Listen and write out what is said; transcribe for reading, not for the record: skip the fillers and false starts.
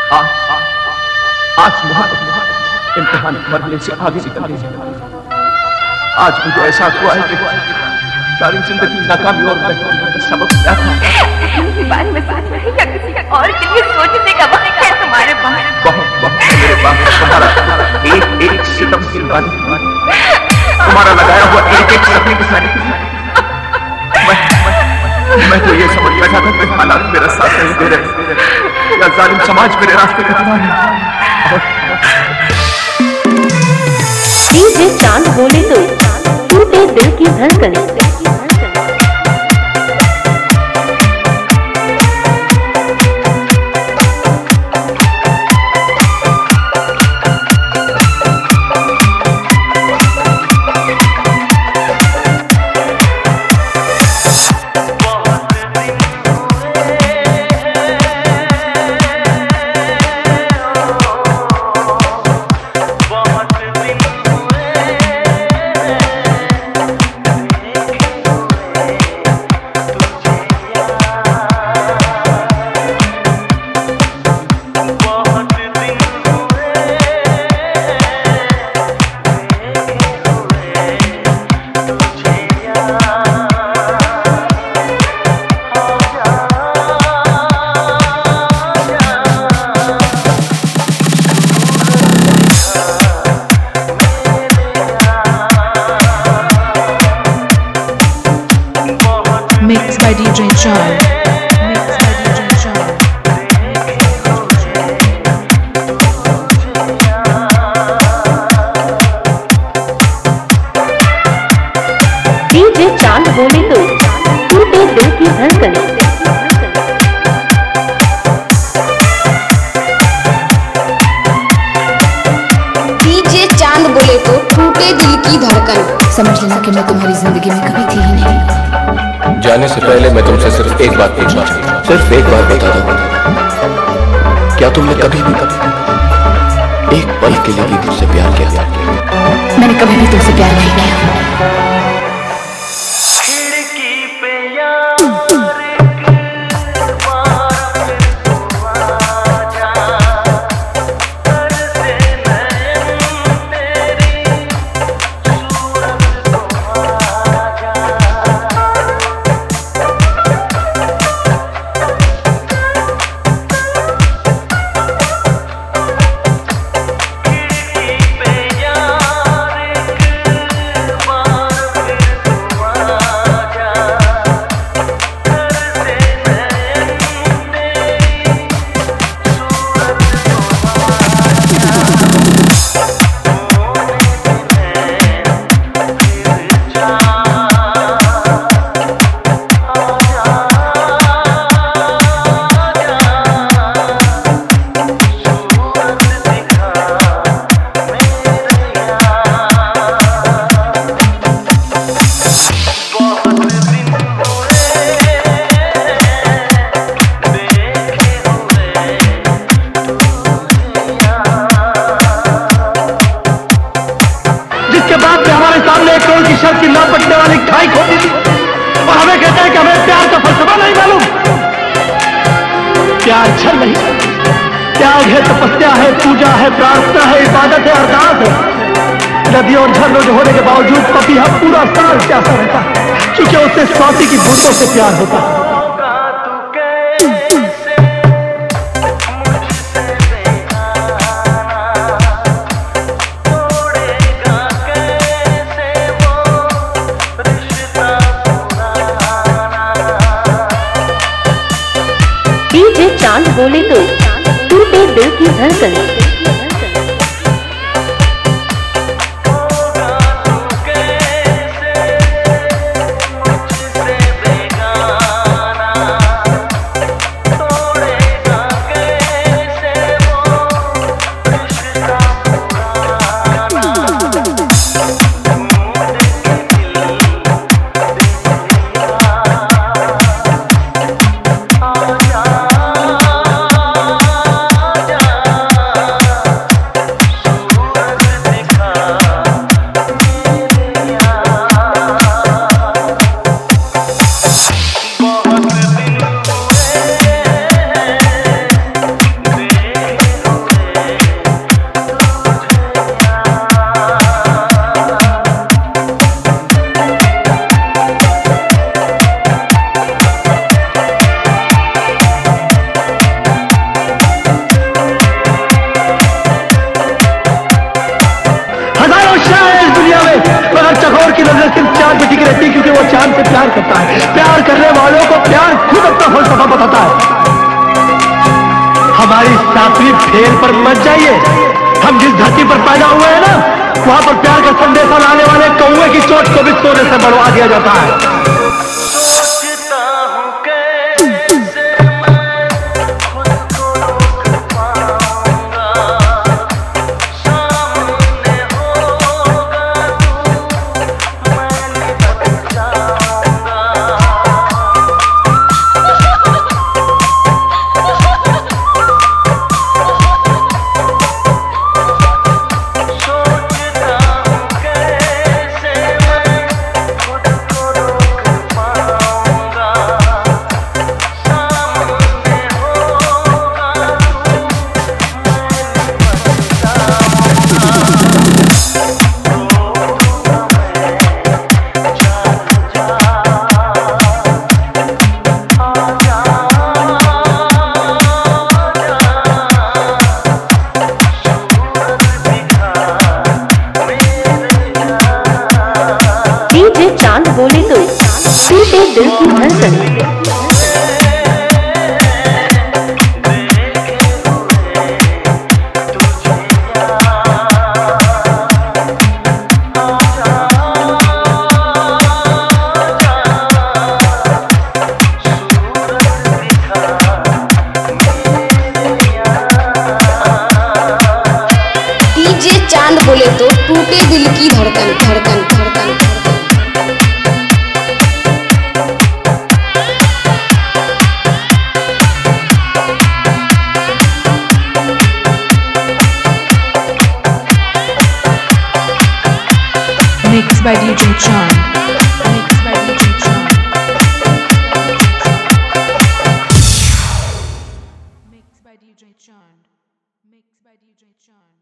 आज आज मोहब्बत इम्तिहान मरने से आगे निकल गई। आज मुझे एहसास हुआ है कि सारी जिंदगी नाकामी और सबक क्या था। किसी बारे में सोच रहे या किसी और के लिए सोचने का वक्त है तुम्हारे पास? बहुत मेरे पास तुम्हारा एक एक सितम सिलवाने तुम्हारा लगाया हुआ एक एक सपने के साथ मैं तो ये समझ बैठा था कि हालात मेरा साथ नहीं दे रहे या जालिम समाज मेरे रास्ते पे खड़ा है। डीजे चांद बोले तो टूटे दिल की धड़कन। Mixed by DJ John. DJ Chand बोले तो टूटे दिल की धड़कन। डीजे चांद बोले तो टूटे दिल की धड़कन। समझ लेना कि मैं तुम्हारी जिंदगी में कभी थी ही नहीं। जाने से पहले मैं तुमसे सिर्फ एक बात पूछना चाहता हूँ। सिर्फ एक बार बता दो, क्या तुमने कभी भी एक पल के लिए भी मुझसे प्यार किया? मैंने कभी भी तुमसे प्यार नहीं किया। शर्त की ना पटने वाली खाई खोदी थी और हमें कहते हैं कि हमें प्यार का फलसफा नहीं मालूम। प्यार छल नहीं, त्याग है, तपस्या है, पूजा है, प्रार्थना है, इबादत है, अरदास है। नदियों और झरनों के होने के बावजूद पपीहा पूरा साल प्यासा रहता है क्योंकि उससे स्वाति की बूंदों से प्यार होता है। डीजे चांद बोले तो टूटे दिल की धड़कन। सातवीं फेल पर मत जाइए। हम जिस धरती पर पैदा हुए हैं ना, वहां पर प्यार का संदेशा लाने वाले कौवे की चोट को भी सोने से बढ़वा दिया जाता है। डीजे चांद बोले तो टूटे दिल की धड़कन। डीजे चांद बोले तो टूटे दिल की धड़कन धड़कन धड़कन। Mixed by DJ Chand. Mixed by DJ Chand. Mixed by DJ Chand. Mixed by DJ Chand.